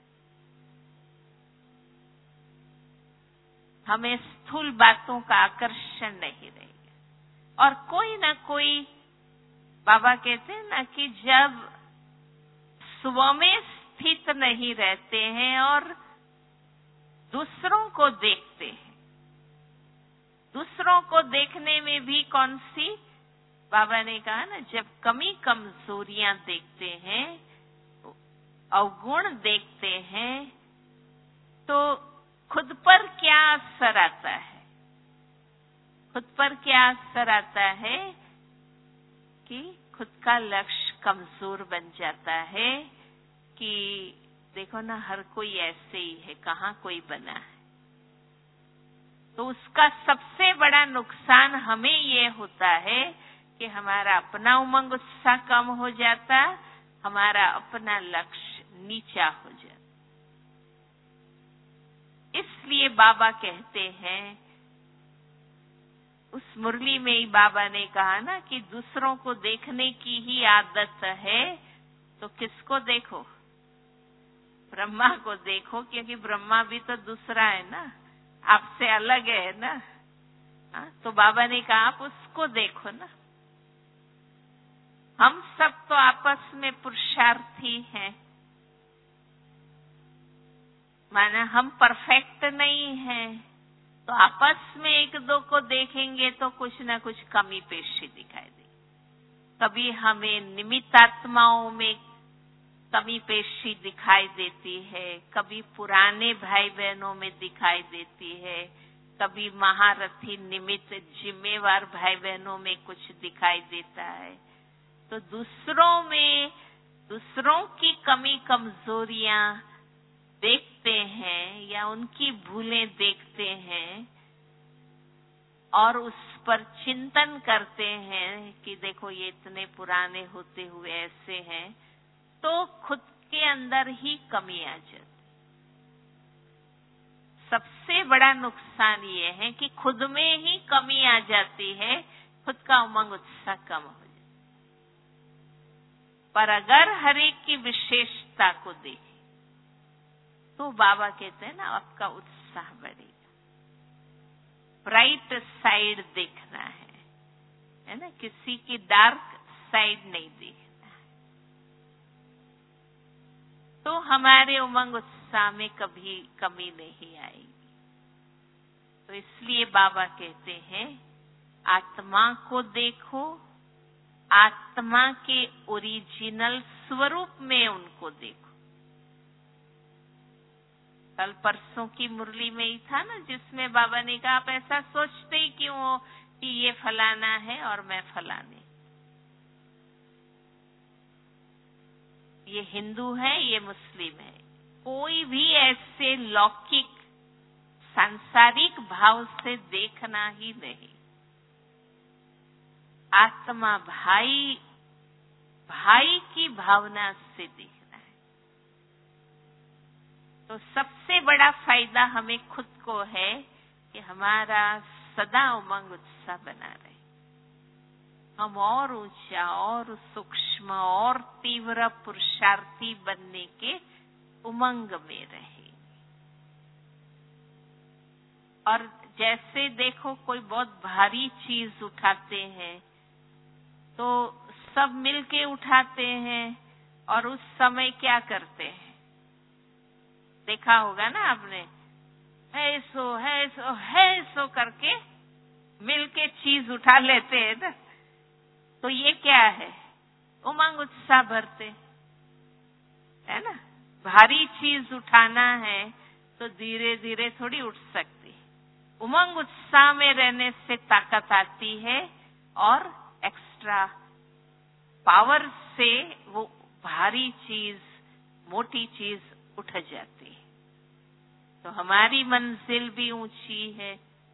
हमें स्थूल बातों का आकर्षण नहीं रहेगा। और कोई ना कोई, बाबा कहते हैं ना कि जब स्व में स्थित नहीं रहते हैं और दूसरों को देखते हैं, दूसरों को देखने में भी कौन सी, बाबा ने कहा ना जब कमी कमजोरियां देखते हैं, अवगुण देखते हैं, तो खुद पर क्या असर आता है? खुद पर क्या असर आता है कि खुद का लक्ष्य कमजोर बन जाता है कि देखो ना हर कोई ऐसे ही है, कहाँ कोई बना है। तो उसका सबसे बड़ा नुकसान हमें ये होता है कि हमारा अपना उमंग उत्साह कम हो जाता, हमारा अपना लक्ष्य नीचा हो जाता। इसलिए बाबा कहते हैं, उस मुरली में ही बाबा ने कहा ना कि दूसरों को देखने की ही आदत है, तो किसको देखो? ब्रह्मा को देखो, क्योंकि ब्रह्मा भी तो दूसरा है ना, आपसे अलग है ना। तो बाबा ने कहा आप उसको देखो ना। हम सब तो आपस में पुरुषार्थी हैं, माना हम परफेक्ट नहीं हैं, तो आपस में एक दो को देखेंगे तो कुछ ना कुछ कमी पेशी दिखाई देगी। कभी हमें निमित्त आत्माओं में कमी पेशी दिखाई देती है, कभी पुराने भाई बहनों में दिखाई देती है, कभी महारथी निमित्त जिम्मेवार भाई बहनों में कुछ दिखाई देता है। तो दूसरों में दूसरों की कमी कमजोरियां देखते हैं या उनकी भूलें देखते हैं और उस पर चिंतन करते हैं कि देखो ये इतने पुराने होते हुए ऐसे हैं, तो खुद के अंदर ही कमी आ जाती। सबसे बड़ा नुकसान ये है कि खुद में ही कमी आ जाती है खुद का उमंग उत्साह कम हो जाए। पर अगर हर एक की विशेषता को देखें तो बाबा कहते हैं ना, आपका उत्साह बढ़ेगा। ब्राइट साइड देखना है ना, किसी की डार्क साइड नहीं देखना है। तो हमारे उमंग उत्साह में कभी कमी नहीं आएगी। तो इसलिए बाबा कहते हैं, आत्मा को देखो, आत्मा के ओरिजिनल स्वरूप में उनको देखो। कल परसों की मुरली में ही था ना, जिसमें बाबा ने कहा, आप ऐसा सोचते ही क्यों हो कि ये फलाना है और मैं फलाने, ये हिंदू है, ये मुस्लिम है। कोई भी ऐसे लौकिक सांसारिक भाव से देखना ही नहीं। आत्मा भाई भाई की भावना से देखना है। तो सबसे बड़ा फायदा हमें खुद को है कि हमारा सदा उमंग उत्साह बना रहे, हम और ऊंचा और सूक्ष्म और तीव्र पुरुषार्थी बनने के उमंग में रहे। और जैसे देखो, कोई बहुत भारी चीज उठाते हैं तो सब मिलके उठाते हैं, और उस समय क्या करते हैं, देखा होगा ना आपने, है सो करके मिलके चीज उठा लेते हैं ना। तो ये क्या है, उमंग उत्साह भरते है ना। भारी चीज उठाना है तो धीरे धीरे थोड़ी उठ सकती। उमंग उत्साह में रहने से ताकत आती है और एक्स्ट्रा पावर से वो भारी चीज, मोटी चीज उठ जाती है। तो हमारी मंजिल भी ऊंची है।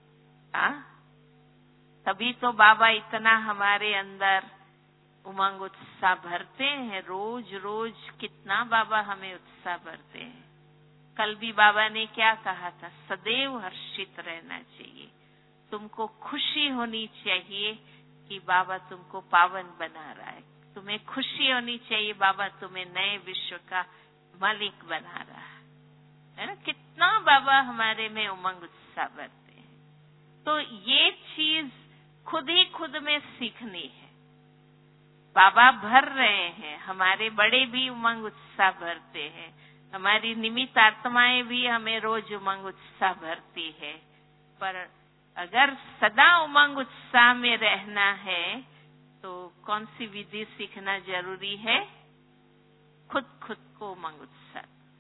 तभी तो बाबा इतना हमारे अंदर उमंग उत्साह भरते हैं। रोज रोज कितना बाबा हमें उत्साह भरते हैं। कल भी बाबा ने क्या कहा था, सदैव हर्षित रहना चाहिए, तुमको खुशी होनी चाहिए कि बाबा तुमको पावन बना रहा है, तुम्हें खुशी होनी चाहिए बाबा तुम्हें नए विश्व का मालिक बना रहा है ना। कितना बाबा हमारे में उमंग उत्साह भरते हैं। तो ये चीज खुद ही खुद में सीखनी है। बाबा भर रहे हैं, हमारे बड़े भी उमंग उत्साह भरते हैं, हमारी निमित्त आत्माएं भी हमें रोज उमंग उत्साह भरती है। पर अगर सदा उमंग उत्साह में रहना है तो कौन सी विधि सीखना जरूरी है? खुद खुद को उमंग उत्साह,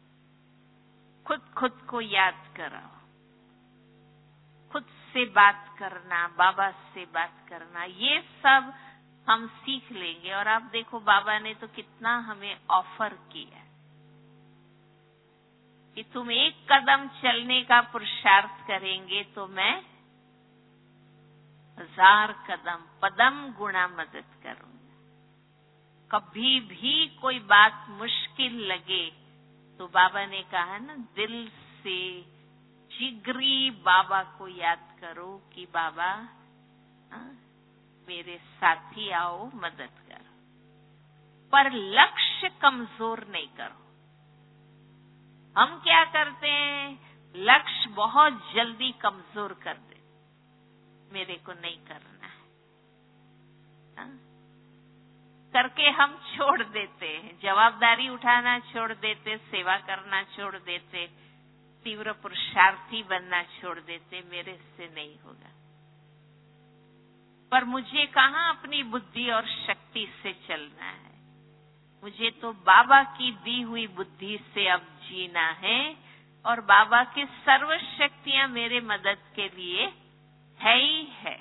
खुद को याद कराओ, खुद से बात करना, बाबा से बात करना, ये सब हम सीख लेंगे। और आप देखो बाबा ने तो कितना हमें ऑफर किया कि तुम एक कदम चलने का पुरुषार्थ करेंगे तो मैं 1000 कदम पदम गुणा मदद करूंगा। कभी भी कोई बात मुश्किल लगे तो बाबा ने कहा ना, दिल से जिगरी बाबा को याद करो कि बाबा मेरे साथी आओ, मदद करो, पर लक्ष्य कमजोर नहीं करो। हम क्या करते हैं, लक्ष्य बहुत जल्दी कमजोर कर दे, मेरे को नहीं करना है करके हम छोड़ देते हैं, जवाबदारी उठाना छोड़ देते, सेवा करना छोड़ देते, तीव्र पुरुषार्थी बनना छोड़ देते, मेरे से नहीं होगा। पर मुझे कहाँ अपनी बुद्धि और शक्ति से चलना है, मुझे तो बाबा की दी हुई बुद्धि से अब जीना है, और बाबा की सर्व शक्तियां मेरे मदद के लिए है ही है।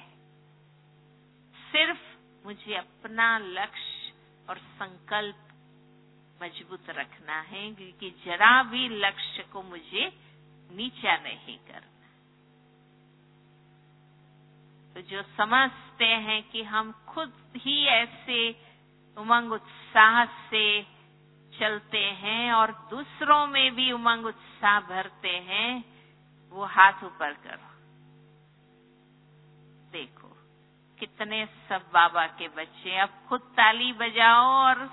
सिर्फ मुझे अपना लक्ष्य और संकल्प मजबूत रखना है, क्योंकि जरा भी लक्ष्य को मुझे नीचा नहीं करना। तो जो समझते हैं कि हम खुद ही ऐसे उमंग उत्साह से चलते हैं और दूसरों में भी उमंग उत्साह भरते हैं, वो हाथ ऊपर करो। देखो कितने सब बाबा के बच्चे। अब खुद ताली बजाओ और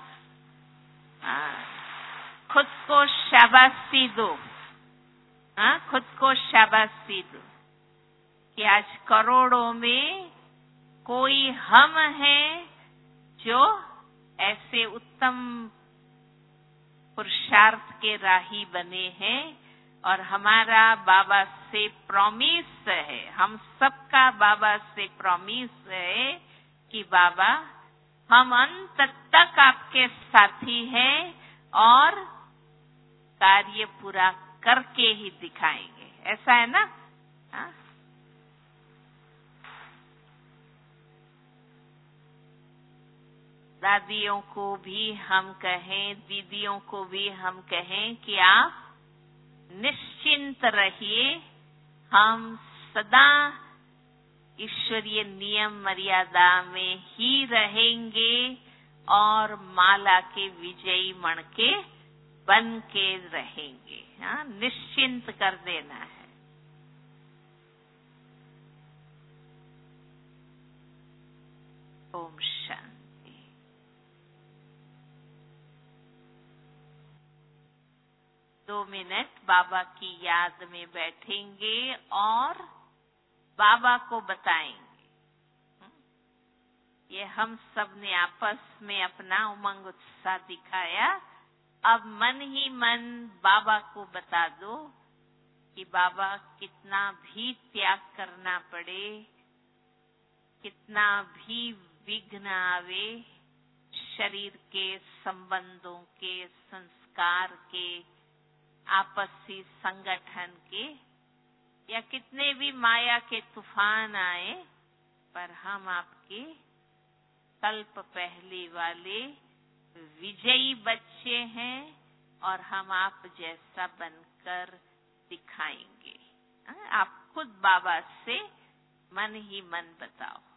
खुद को शाबाशी दो। खुद को शाबाशी दो कि आज करोड़ों में कोई हम हैं जो ऐसे उत्तम पुरुषार्थ के राही बने हैं। और हमारा बाबा से प्रॉमिस है, हम सबका बाबा से प्रॉमिस है कि बाबा हम अंत तक आपके साथी हैं और कार्य पूरा करके ही दिखाएंगे। ऐसा है ना? दादियों को भी हम कहें, दीदियों को भी हम कहें कि आप निश्चिंत रहिए, हम सदा ईश्वरीय नियम मर्यादा में ही रहेंगे और माला के विजयी मणके बन के रहेंगे। निश्चिंत कर देना है। ओम शांति। दो मिनट बाबा की याद में बैठेंगे और बाबा को बताएंगे। ये हम सब ने आपस में अपना उमंग उत्साह दिखाया। अब मन ही मन बाबा को बता दो कि बाबा कितना भी त्याग करना पड़े, कितना भी विघ्न आवे, शरीर के, संबंधों के, संस्कार के, आपसी संगठन के, या कितने भी माया के तूफान आए, पर हम आपके कल्प पहले वाले विजयी बच्चे हैं और हम आप जैसा बनकर दिखाएंगे। आप खुद बाबा से मन ही मन बताओ।